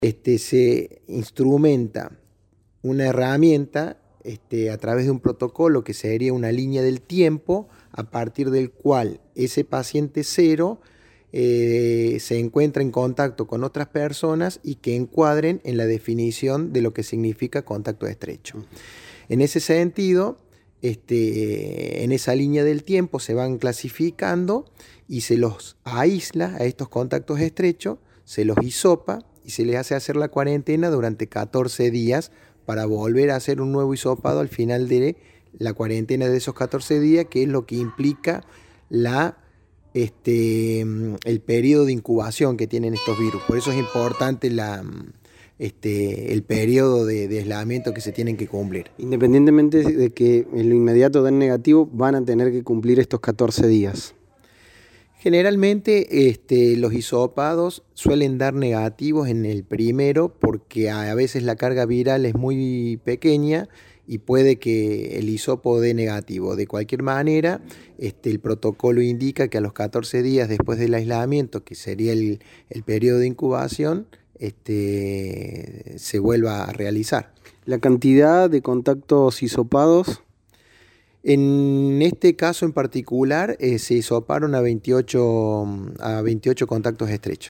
Se instrumenta una herramienta a través de un protocolo que sería una línea del tiempo a partir del cual ese paciente cero se encuentra en contacto con otras personas y que encuadren en la definición de lo que significa contacto estrecho. En ese sentido, en esa línea del tiempo se van clasificando y se los aísla a estos contactos estrechos, se los hisopa y se les hace hacer la cuarentena durante 14 días para volver a hacer un nuevo hisopado al final de la cuarentena de esos 14 días, que es lo que implica el periodo de incubación que tienen estos virus. Por eso es importante el periodo de aislamiento que se tienen que cumplir. Independientemente de que en lo inmediato den negativo, van a tener que cumplir estos 14 días. Generalmente los hisopados suelen dar negativos en el primero porque a veces la carga viral es muy pequeña y puede que el hisopo dé negativo. De cualquier manera, el protocolo indica que a los 14 días después del aislamiento, que sería el periodo de incubación, se vuelva a realizar. ¿La cantidad de contactos hisopados? En este caso en particular se hisoparon a 28 contactos estrechos.